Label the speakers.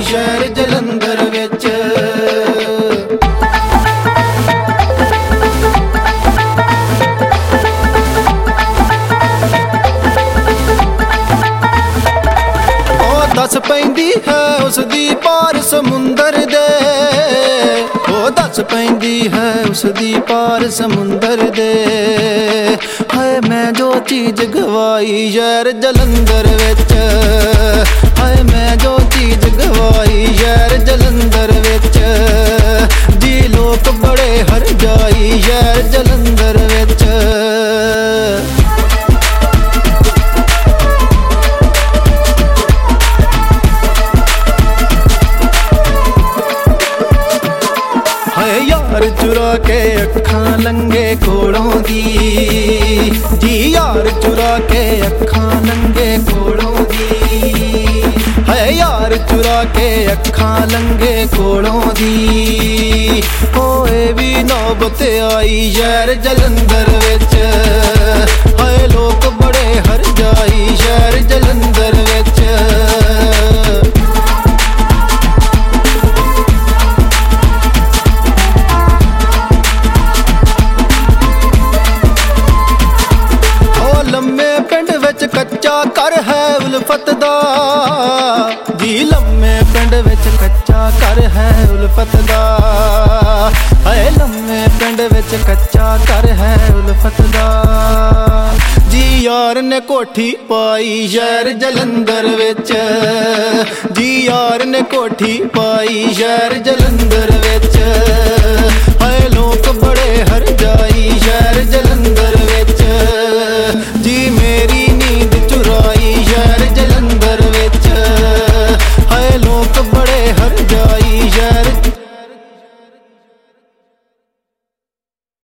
Speaker 1: शहर जलंधर विच। दस पैंदी है उसदी पार समुंदर दे, ओ दस पैंदी है उसदी पार समुंदर दे। हाय मैं जो चीज गवाई शहर जलंधर विच, हाय मैं जो चीज गवाई शहर जलंधर विच। जी लोग बड़े हर जाई शहर जलंधर विच। यार चुरा के अखां लंघे कोलों दी, जी यार चुरा के अखां लंघे कोलों दी। है यार चुरा के अखां लंघे कोलों दी। होए भी नौबत आई शहर जलंधर विच। हाय लोग बड़े हर जाई शहर जलंधर विच। लम्मे पिंड विच कच्चा घर है उल्फत दा, जी लम्मे पिंड विच कच्चा घर है उल्फत दा। है लम्मे पिंड विच कच्चा घर है उल्फत दा। जी यार ने कोठी पाई शहर जलंधर विच, जी यार ने कोठी पाई शहर जलंधर विच।